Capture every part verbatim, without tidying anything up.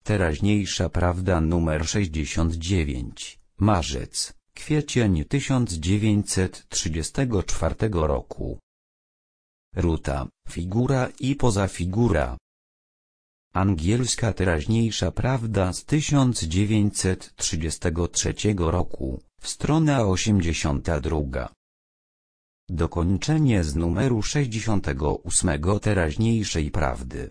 Teraźniejsza prawda numer sześćdziesiąt dziewięć, marzec, kwiecień tysiąc dziewięćset trzydziestego czwartego roku. Ruta, figura i pozafigura. Angielska teraźniejsza prawda z tysiąc dziewięćset trzydziestego trzeciego roku, strona osiemdziesiąta druga. Dokończenie z numeru sześćdziesiątego ósmego teraźniejszej prawdy.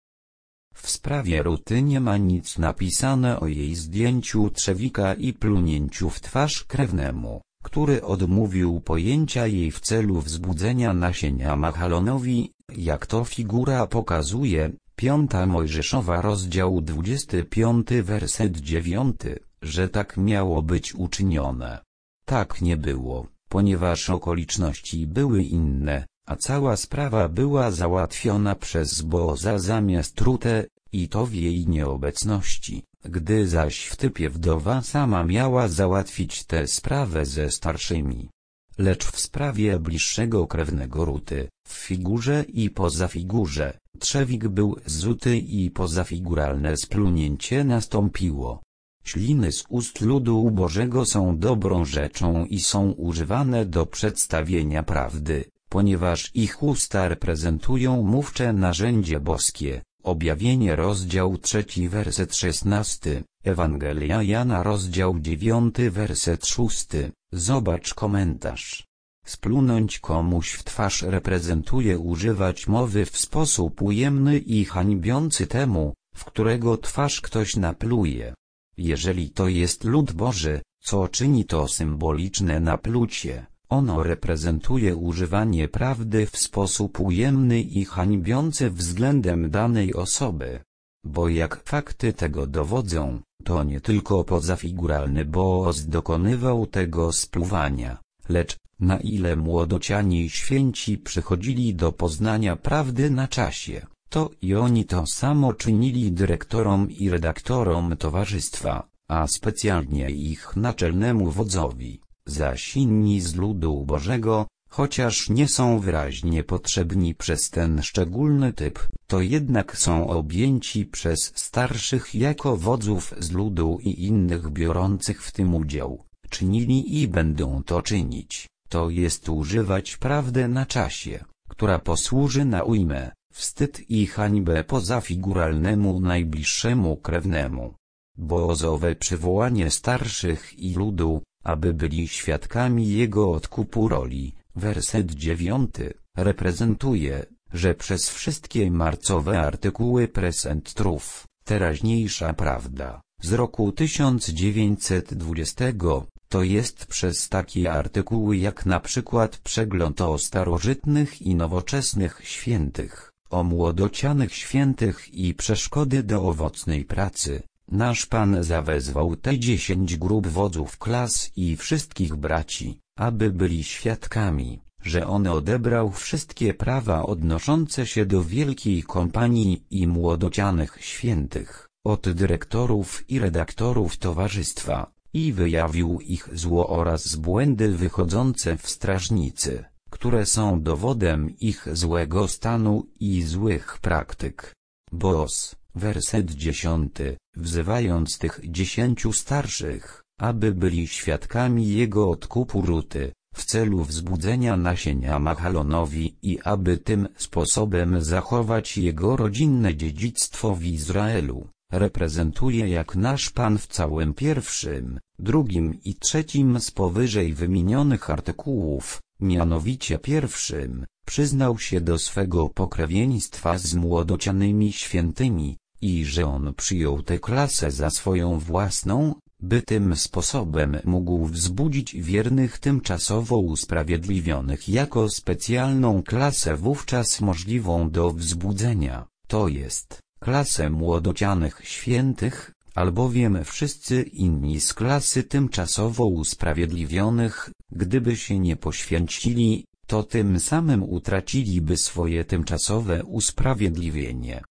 W sprawie Ruty nie ma nic napisane o jej zdjęciu trzewika i plunięciu w twarz krewnemu, który odmówił pojęcia jej w celu wzbudzenia nasienia Mahalonowi, jak to figura pokazuje, piąta Mojżeszowa rozdział dwudziesty piąty werset dziewiąty, że tak miało być uczynione. Tak nie było, ponieważ okoliczności były inne, a cała sprawa była załatwiona przez Booza zamiast Rutę, i to w jej nieobecności, gdy zaś w typie wdowa sama miała załatwić tę sprawę ze starszymi. Lecz w sprawie bliższego krewnego Ruty, w figurze i poza figurze, trzewik był zuty i pozafiguralne splunięcie nastąpiło. Śliny z ust ludu Bożego są dobrą rzeczą i są używane do przedstawienia prawdy, ponieważ ich usta reprezentują mówcze narzędzie boskie. Objawienie rozdział trzeci werset szesnasty, Ewangelia Jana rozdział dziewiąty werset szósty, zobacz komentarz. Splunąć komuś w twarz reprezentuje używać mowy w sposób ujemny i hańbiący temu, w którego twarz ktoś napluje. Jeżeli to jest lud Boży, co czyni to symboliczne naplucie, ono reprezentuje używanie prawdy w sposób ujemny i hańbiący względem danej osoby. Bo jak fakty tego dowodzą, to nie tylko pozafiguralny Booz dokonywał tego spluwania, lecz, na ile młodociani święci przychodzili do poznania prawdy na czasie, to i oni to samo czynili dyrektorom i redaktorom towarzystwa, a specjalnie ich naczelnemu wodzowi. Zaś inni z ludu Bożego, chociaż nie są wyraźnie potrzebni przez ten szczególny typ, to jednak są objęci przez starszych jako wodzów z ludu i innych biorących w tym udział, czynili i będą to czynić, to jest używać prawdy na czasie, która posłuży na ujmę, wstyd i hańbę pozafiguralnemu najbliższemu krewnemu. Boozowe przywołanie starszych i ludu, aby byli świadkami jego odkupu roli, werset dziewiąty, reprezentuje, że przez wszystkie marcowe artykuły Present Truth, teraźniejsza prawda, z roku tysiąc dziewięćset dwudziestego, to jest przez takie artykuły jak na przykład przegląd o starożytnych i nowoczesnych świętych, o młodocianych świętych i przeszkody do owocnej pracy. Nasz Pan zawezwał te dziesięć grup wodzów klas i wszystkich braci, aby byli świadkami, że On odebrał wszystkie prawa odnoszące się do wielkiej kompanii i młodocianych świętych, od dyrektorów i redaktorów towarzystwa, i wyjawił ich zło oraz błędy wychodzące w strażnicy, które są dowodem ich złego stanu i złych praktyk. Boaz, werset dziesiąty, wzywając tych dziesięciu starszych, aby byli świadkami jego odkupu Ruty, w celu wzbudzenia nasienia Mahalonowi i aby tym sposobem zachować jego rodzinne dziedzictwo w Izraelu, reprezentuje jak nasz Pan w całym pierwszym, drugim i trzecim z powyżej wymienionych artykułów, mianowicie pierwszym, przyznał się do swego pokrewieństwa z młodocianymi świętymi, i że on przyjął tę klasę za swoją własną, by tym sposobem mógł wzbudzić wiernych tymczasowo usprawiedliwionych jako specjalną klasę wówczas możliwą do wzbudzenia, to jest, klasę młodocianych świętych, albowiem wszyscy inni z klasy tymczasowo usprawiedliwionych, gdyby się nie poświęcili, to tym samym utraciliby swoje tymczasowe usprawiedliwienie.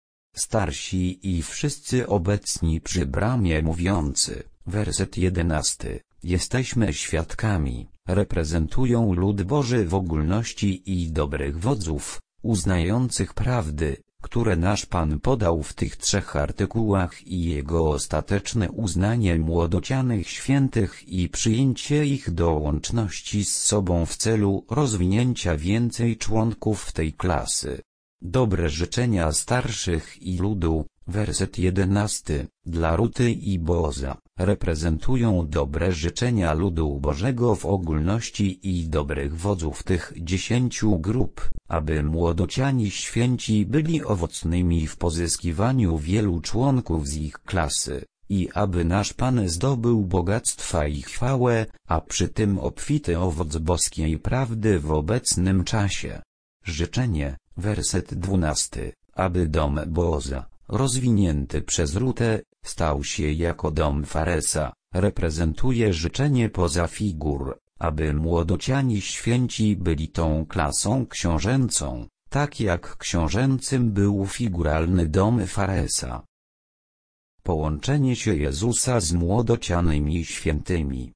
Starsi i wszyscy obecni przy bramie mówiący, werset jedenasty, jesteśmy świadkami, reprezentują lud Boży w ogólności i dobrych wodzów, uznających prawdy, które nasz Pan podał w tych trzech artykułach i jego ostateczne uznanie młodocianych świętych i przyjęcie ich do łączności z sobą w celu rozwinięcia więcej członków tej klasy. Dobre życzenia starszych i ludu, werset jedenasty, dla Ruty i Booza, reprezentują dobre życzenia ludu Bożego w ogólności i dobrych wodzów tych dziesięciu grup, aby młodociani święci byli owocnymi w pozyskiwaniu wielu członków z ich klasy, i aby nasz Pan zdobył bogactwa i chwałę, a przy tym obfity owoc boskiej prawdy w obecnym czasie. Życzenie, werset dwunasty, aby dom Booza, rozwinięty przez Rutę, stał się jako dom Faresa, reprezentuje życzenie poza figur, aby młodociani święci byli tą klasą książęcą, tak jak książęcym był figuralny dom Faresa. Połączenie się Jezusa z młodocianymi świętymi.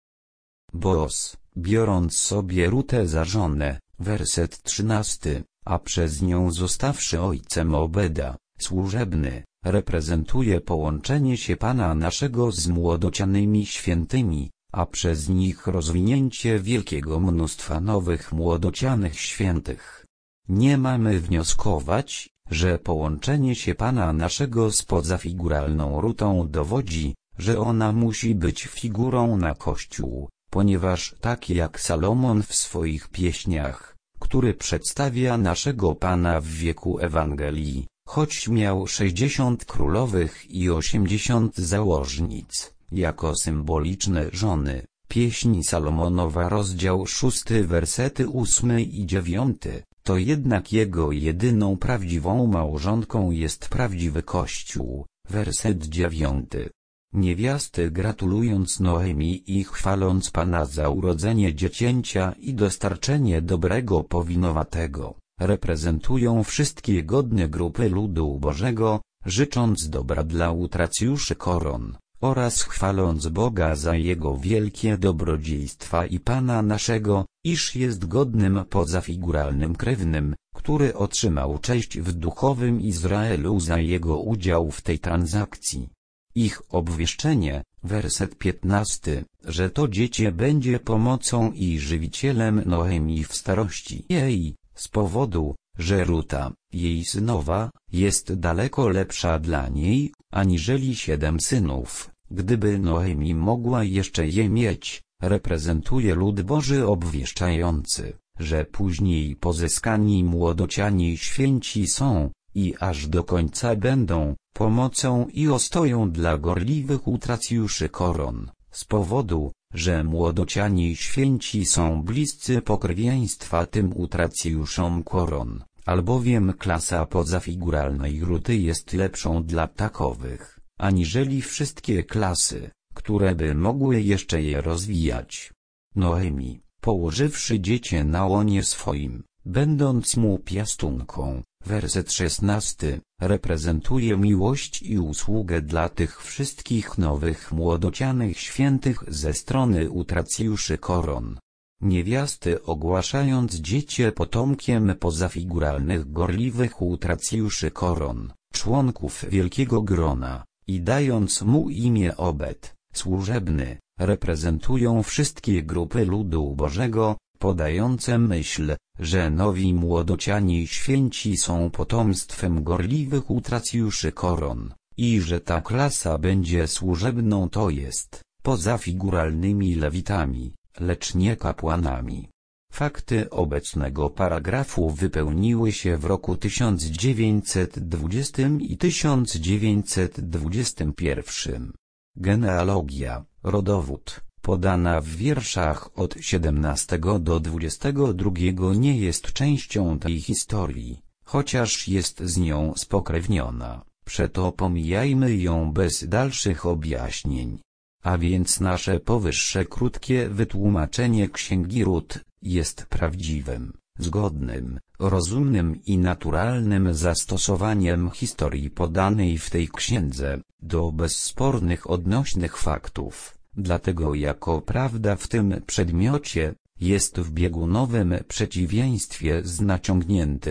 Boaz, biorąc sobie Rutę za żonę, werset trzynasty, a przez nią zostawszy ojcem Obeda, służebny, reprezentuje połączenie się Pana naszego z młodocianymi świętymi, a przez nich rozwinięcie wielkiego mnóstwa nowych młodocianych świętych. Nie mamy wnioskować, że połączenie się Pana naszego z pozafiguralną Rutą dowodzi, że ona musi być figurą na Kościół, ponieważ tak jak Salomon w swoich pieśniach, który przedstawia naszego Pana w wieku Ewangelii, choć miał sześćdziesiąt królowych i osiemdziesiąt założnic, jako symboliczne żony, pieśń Salomonowa rozdział szósty wersety ósmy i dziewiąty, to jednak jego jedyną prawdziwą małżonką jest prawdziwy Kościół, werset dziewiąty. Niewiasty gratulując Noemi i chwaląc Pana za urodzenie dziecięcia i dostarczenie dobrego powinowatego, reprezentują wszystkie godne grupy ludu Bożego, życząc dobra dla utracjuszy koron, oraz chwaląc Boga za Jego wielkie dobrodziejstwa i Pana naszego, iż jest godnym pozafiguralnym krewnym, który otrzymał cześć w duchowym Izraelu za jego udział w tej transakcji. Ich obwieszczenie, werset piętnasty, że to dziecię będzie pomocą i żywicielem Noemi w starości jej, z powodu, że Ruta, jej synowa, jest daleko lepsza dla niej, aniżeli siedem synów, gdyby Noemi mogła jeszcze je mieć, reprezentuje lud Boży obwieszczający, że później pozyskani młodociani święci są, i aż do końca będą, pomocą i ostoją dla gorliwych utracjuszy koron, z powodu, że młodociani święci są bliscy pokrewieństwa tym utracjuszom koron, albowiem klasa pozafiguralnej Ruty jest lepszą dla takowych, aniżeli wszystkie klasy, które by mogły jeszcze je rozwijać. Noemi, położywszy dziecię na łonie swoim, będąc mu piastunką, werset szesnasty, reprezentuje miłość i usługę dla tych wszystkich nowych młodocianych świętych ze strony utracjuszy koron. Niewiasty ogłaszając dziecię potomkiem pozafiguralnych gorliwych utracjuszy koron, członków wielkiego grona, i dając mu imię Obed, służebny, reprezentują wszystkie grupy ludu Bożego, podające myśl, że nowi młodociani święci są potomstwem gorliwych utracjuszy koron, i że ta klasa będzie służebną, to jest, pozafiguralnymi lewitami, lecz nie kapłanami. Fakty obecnego paragrafu wypełniły się w roku tysiąc dziewięćset dwudziestym i tysiąc dziewięćset dwudziestym pierwszym. Genealogia, rodowód, podana w wierszach od siedemnastego do dwudziestego drugiego nie jest częścią tej historii, chociaż jest z nią spokrewniona, przeto pomijajmy ją bez dalszych objaśnień. A więc nasze powyższe krótkie wytłumaczenie Księgi Rut jest prawdziwym, zgodnym, rozumnym i naturalnym zastosowaniem historii podanej w tej księdze, do bezspornych odnośnych faktów, dlatego jako prawda w tym przedmiocie, jest w biegunowym przeciwieństwie z naciągniętym,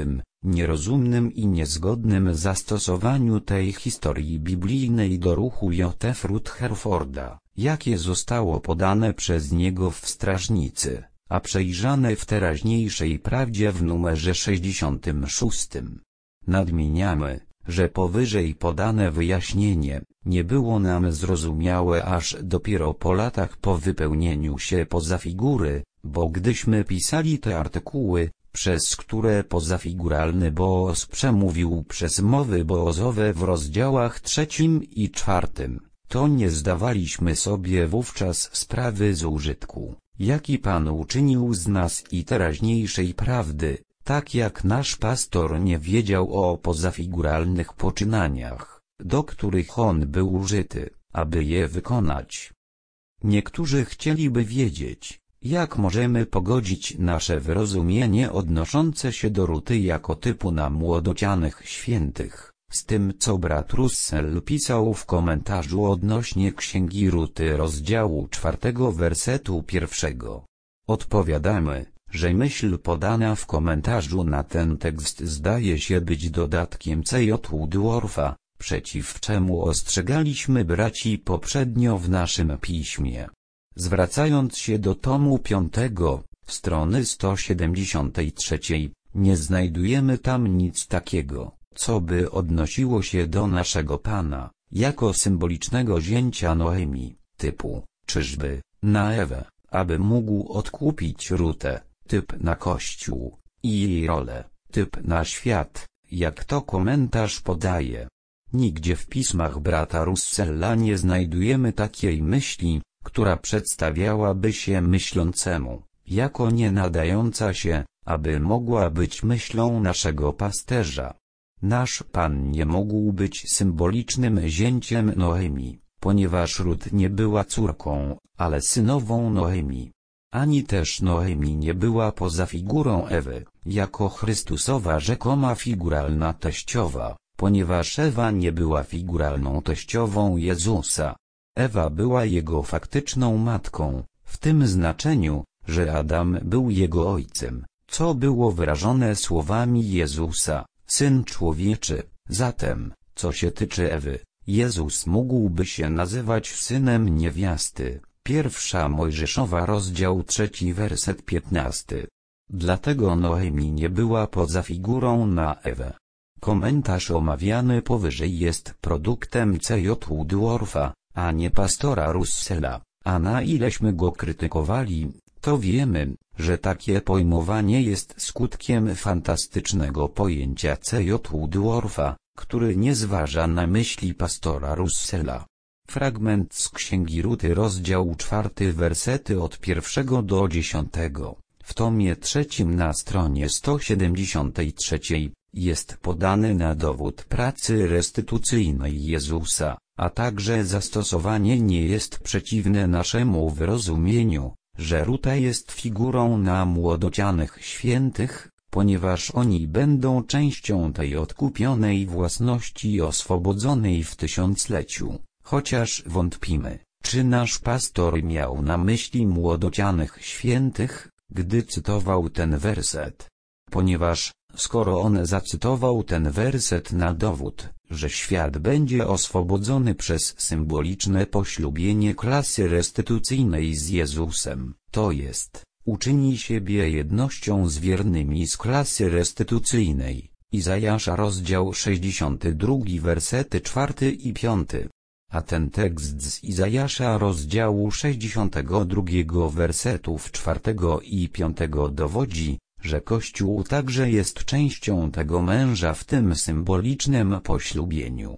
nierozumnym i niezgodnym zastosowaniu tej historii biblijnej do ruchu J F Rutherforda, jakie zostało podane przez niego w Strażnicy, a przejrzane w teraźniejszej prawdzie w numerze sześćdziesiątym szóstym. Nadmieniamy, że powyżej podane wyjaśnienie nie było nam zrozumiałe aż dopiero po latach po wypełnieniu się pozafigury, bo gdyśmy pisali te artykuły, przez które pozafiguralny Boaz przemówił przez mowy boazowe w rozdziałach trzecim i czwartym, to nie zdawaliśmy sobie wówczas sprawy z użytku, jaki Pan uczynił z nas i teraźniejszej prawdy, tak jak nasz pastor nie wiedział o pozafiguralnych poczynaniach, do których on był użyty, aby je wykonać. Niektórzy chcieliby wiedzieć, jak możemy pogodzić nasze wyrozumienie odnoszące się do Ruty jako typu na młodocianych świętych, z tym co brat Russell pisał w komentarzu odnośnie Księgi Ruty rozdziału czwartego wersetu pierwszego. Odpowiadamy, że myśl podana w komentarzu na ten tekst zdaje się być dodatkiem C J Woodwortha, przeciw czemu ostrzegaliśmy braci poprzednio w naszym piśmie. Zwracając się do tomu piątego, strony sto siedemdziesiątej trzeciej, nie znajdujemy tam nic takiego, co by odnosiło się do naszego Pana, jako symbolicznego zięcia Noemi, typu, czyżby, na Ewę, aby mógł odkupić Rutę, typ na Kościół, i jej rolę, typ na świat, jak to komentarz podaje. Nigdzie w pismach brata Russella nie znajdujemy takiej myśli, która przedstawiałaby się myślącemu, jako nie nadająca się, aby mogła być myślą naszego pasterza. Nasz Pan nie mógł być symbolicznym zięciem Noemi, ponieważ Rut nie była córką, ale synową Noemi. Ani też Noemi nie była poza figurą Ewy, jako Chrystusowa rzekoma figuralna teściowa, ponieważ Ewa nie była figuralną teściową Jezusa. Ewa była jego faktyczną matką, w tym znaczeniu, że Adam był jego ojcem, co było wyrażone słowami Jezusa, Syn Człowieczy. Zatem, co się tyczy Ewy, Jezus mógłby się nazywać synem niewiasty. Pierwsza Mojżeszowa rozdział trzeci werset piętnasty. Dlatego Noemi nie była poza figurą na Ewę. Komentarz omawiany powyżej jest produktem C J Woodwortha, a nie pastora Russella, a na ileśmy go krytykowali, to wiemy, że takie pojmowanie jest skutkiem fantastycznego pojęcia C J Woodwortha, który nie zważa na myśli pastora Russella. Fragment z Księgi Ruty rozdział czwarty wersety od pierwszego do dziesiątego, w tomie trzecim na stronie sto siedemdziesiątej trzeciej, jest podany na dowód pracy restytucyjnej Jezusa, a także zastosowanie nie jest przeciwne naszemu wyrozumieniu, że Ruta jest figurą na młodocianych świętych, ponieważ oni będą częścią tej odkupionej własności oswobodzonej w tysiącleciu. Chociaż wątpimy, czy nasz pastor miał na myśli młodocianych świętych, gdy cytował ten werset. Ponieważ, skoro on zacytował ten werset na dowód, że świat będzie oswobodzony przez symboliczne poślubienie klasy restytucyjnej z Jezusem, to jest, uczyni siebie jednością z wiernymi z klasy restytucyjnej. Izajasza rozdział sześćdziesiąty drugi wersety czwarty i piąty. A ten tekst z Izajasza rozdziału sześćdziesiątego drugiego wersetów czwartego i piątego dowodzi, że Kościół także jest częścią tego męża w tym symbolicznym poślubieniu.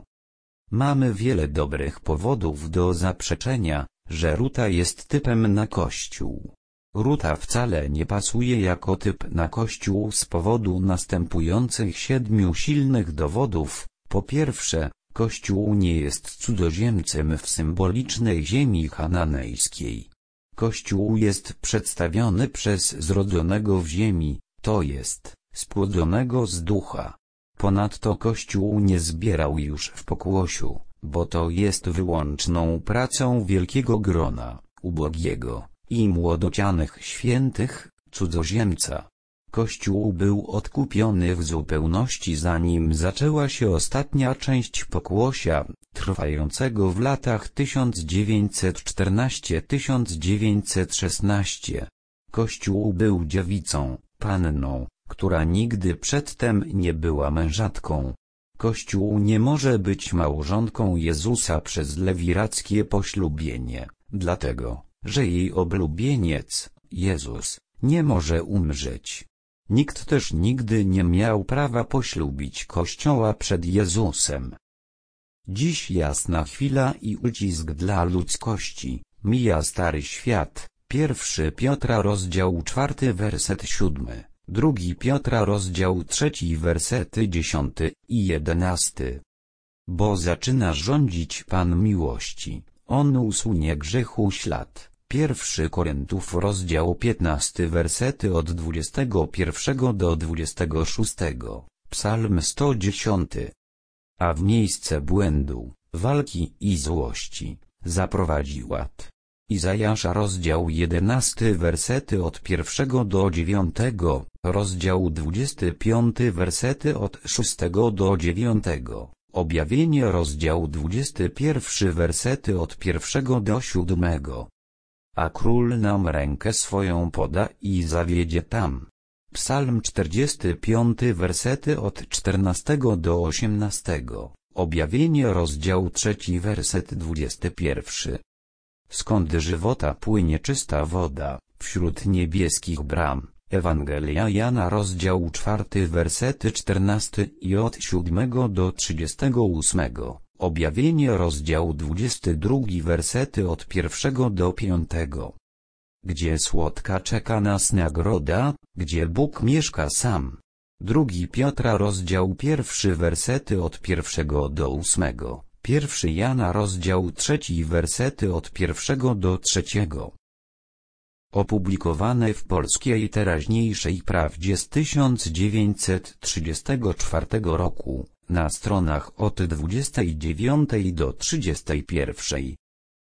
Mamy wiele dobrych powodów do zaprzeczenia, że Ruta jest typem na Kościół. Ruta wcale nie pasuje jako typ na Kościół z powodu następujących siedmiu silnych dowodów. Po pierwsze, Kościół nie jest cudzoziemcem w symbolicznej ziemi chananejskiej. Kościół jest przedstawiony przez zrodzonego w ziemi, to jest, spłodzonego z ducha. Ponadto Kościół nie zbierał już w pokłosiu, bo to jest wyłączną pracą wielkiego grona, ubogiego i młodocianych świętych, cudzoziemca. Kościół był odkupiony w zupełności, zanim zaczęła się ostatnia część pokłosia, trwającego w latach tysiąc dziewięćset czternaście do tysiąc dziewięćset szesnaście. Kościół był dziewicą, panną, która nigdy przedtem nie była mężatką. Kościół nie może być małżonką Jezusa przez lewirackie poślubienie, dlatego, że jej oblubieniec, Jezus, nie może umrzeć. Nikt też nigdy nie miał prawa poślubić Kościoła przed Jezusem. Dziś jasna chwila i ucisk dla ludzkości, mija stary świat. Pierwszy Piotra rozdział czwarty werset siódmy, drugi Piotra rozdział trzeci wersety dziesiąty i jedenasty. Bo zaczyna rządzić Pan miłości, On usunie grzechu ślad. Pierwszy Koryntiów rozdział piętnasty wersety od dwudziestego pierwszego do dwudziestego szóstego, Psalm sto dziesiąty. A w miejsce błędu, walki i złości, zaprowadzi ład. Izajasza rozdział jedenasty wersety od pierwszego do dziewiątego, rozdział dwudziesty piąty wersety od szóstego do dziewiątego, Objawienie rozdział dwudziesty pierwszy wersety od pierwszego do siódmego. A król nam rękę swoją poda i zawiedzie tam. Psalm czterdziesty piąty wersety od czternastego do osiemnastego, Objawienie rozdział trzeci werset dwudziesty pierwszy. Skąd żywota płynie czysta woda, wśród niebieskich bram. Ewangelia Jana rozdział czwarty wersety czternasty i od siódmego do trzydziestego ósmego. Objawienie rozdział dwudziesty drugi wersety od pierwszego do piątego. Gdzie słodka czeka nas nagroda, gdzie Bóg mieszka sam. Drugi Piotra rozdział pierwszy wersety od pierwszego do ósmego. Pierwszy Jana rozdział trzeci wersety od pierwszego do trzeciego. Opublikowane w Polskiej Teraźniejszej Prawdzie z tysiąc dziewięćset trzydziestego czwartego roku, na stronach od dwudziestej dziewiątej do trzydziestej pierwszej.